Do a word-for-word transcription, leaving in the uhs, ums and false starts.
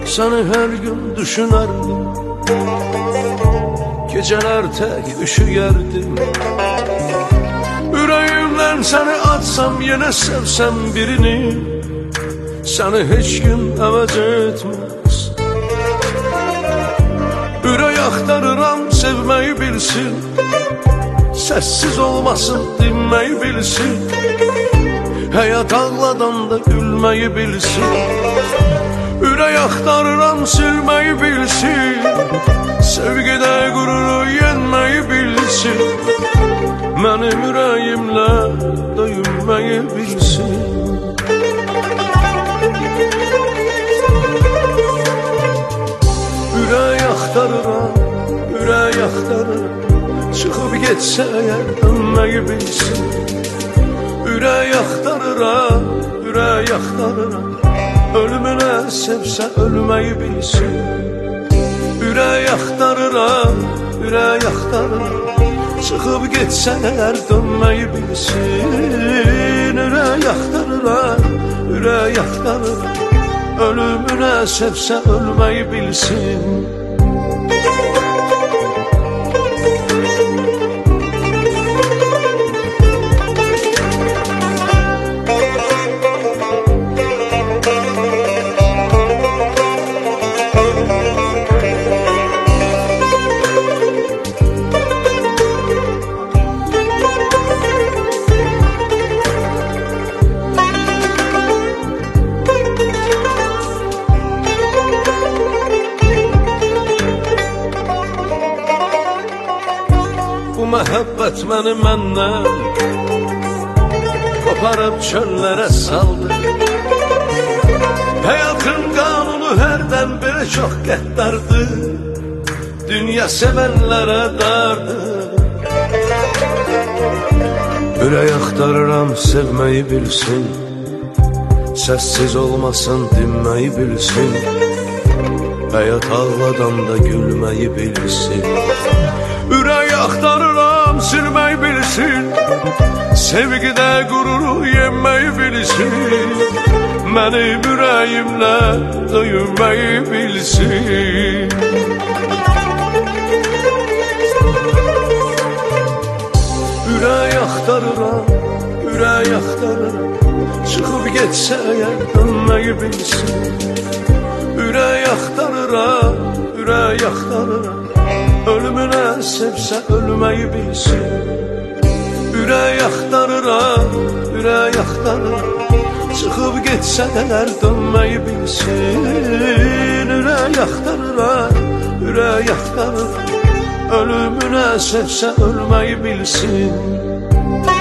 Səni hər gün düşünərdim, gecələr tək üşüyərdim. Ürəyimdən səni açsam, yenə sevsəm birini, səni heç gün əvəz etməz. Ürək axtarıram, sevməyi bilsin, səssiz olmasın, dinməyi bilsin. Həyat ağladanda gülməyi bilsin. Ürək axtarıram, silməyi bilsin, sevgidə qüruru yenməyi bilsin. Mənim ürəyimlə döyünməyi bilsin. Ürək axtarıram, ürək axtarıram, çıxıb getsə əgər dönməyi bilsin. Ürək axtarıram, ürək axtarıram, ölümünə sevsə ölməyi bilsin. Ürək axtarıram, ürək axtarıram, çıxıb getsə əgər dönməyi bilsin. Ürək axtarıram, ürək axtarıram, ölümünə sevsə ölməyi bilsin. Bu məhəbbət məni məndən qoparıb çöllərə saldı. Həyatın qanunu hərdən belə çox qəddardır, dünya sevənlərə dardır. Ürək axtarıram, sevməyi bilsin, səssiz olmasın, dinməyi bilsin. Həyat ağladanda gülməyi bilsin. Ürək axtarıram, silməyi bilsin, sevgidə qüruru yenməyi bilsin. Mənim ürəyimlə döyünməyi bilsin. Ürək axtarıram, ürək axtarıram, çıxıb getsə əgər dönməyi bilsin. Ürək axtarıram, ürək axtarıram, ölümünə sevsə ölməyi bilsin. Ürək axtarıram, ürək axtarıram, çıxıb getsə əgər dönməyi bilsin. Ürək axtarıram, ürək axtarıram, ölümünə sevsə ölməyi bilsin.